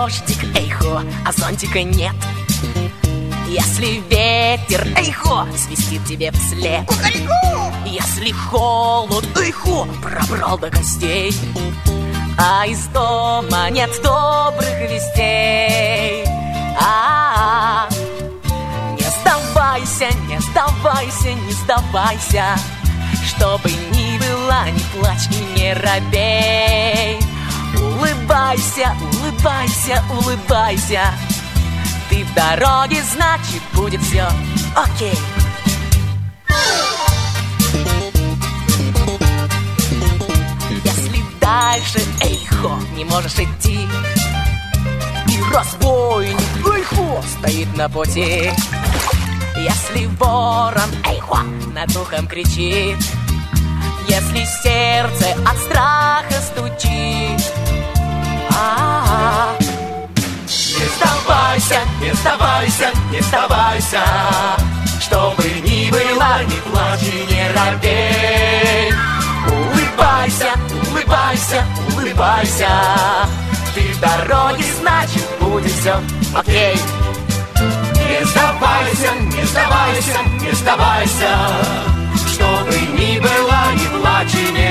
дождик, эйхо, а зонтика нет. Если ветер, эйхо, свистит тебе вслед. Если холод, эйхо, пробрал до костей, а из дома нет добрых вестей. Не сдавайся, не сдавайся, не сдавайся. Что бы ни было, не плачь и не робей. Улыбайся, улыбайся, улыбайся. Ты в дороге, значит, будет все окей. Если дальше, эйхо, не можешь идти, и разбойник, эйхо, стоит на пути. Если ворон, эйхо, над ухом кричит, если сердце от страха стучит, не сдавайся, не сдавайся, не сдавайся. Что бы ни было, не плачь и не робей. Улыбайся, улыбайся, улыбайся. Ты в дороге, значит, будет все окей. Не сдавайся, не сдавайся, не сдавайся. Что бы ни было, не плачь и не